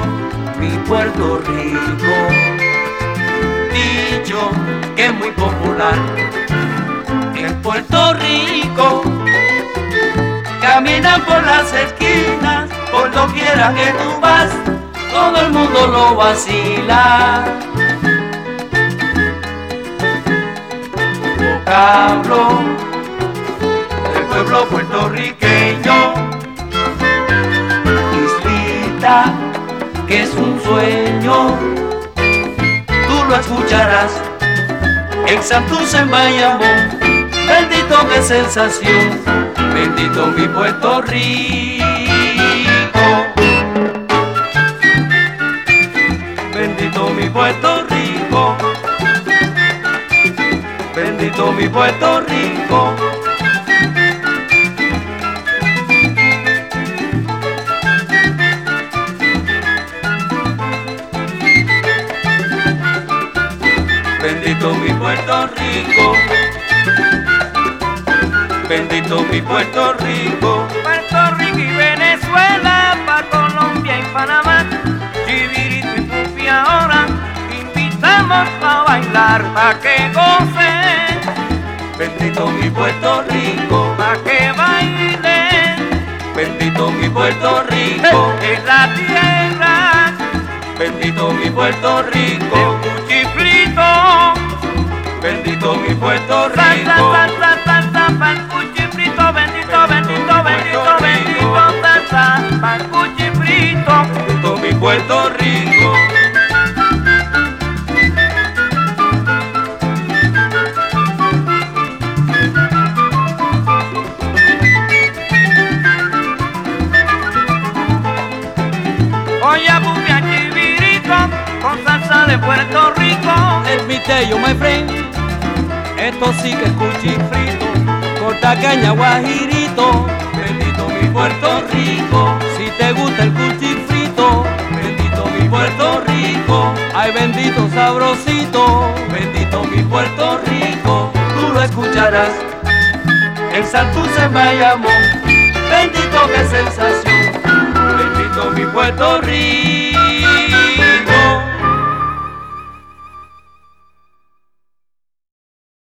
mi Puerto Rico. Dicho que es muy popular en Puerto Rico. Caminan por las esquinas, por doquiera que tú vas, todo el mundo lo vacila. Vocablo del pueblo puertorriqueño, islita, que es un sueño, tú lo escucharás en Santurce, en Bayamón. Bendito, qué sensación, bendito mi Puerto Rico. Bendito mi Puerto Rico. Bendito mi Puerto Rico. Bendito mi Puerto Rico. Bendito mi Puerto Rico. Puerto Rico y Venezuela, pa' Colombia y Panamá, Chivirito y Pupi ahora, invitamos a bailar pa' que gocen. Bendito mi Puerto Rico. Pa' que bailen. Bendito mi Puerto Rico. Es la tierra. Bendito mi Puerto Rico. De Cuchiflito. Bendito mi Puerto Salsa, Rico. salsa, salsa, pa'l Cuchiflito. Bendito, bendito, bendito, bendito. Salsa, pa'l Cuchiflito. Bendito mi Puerto Rico. Oye, Pupi, Chivirico, con salsa de Puerto Rico. Let me tell you, my friend, esto sí que es cuchifrito, corta caña guajirito. Bendito mi Puerto Rico. Si te gusta el cuchifrito, bendito mi Puerto Rico. Ay, bendito sabrosito, bendito mi Puerto Rico. Tú lo escucharás en Santurce, en Bayamón. Bendito, qué sensación, bendito mi Puerto Rico.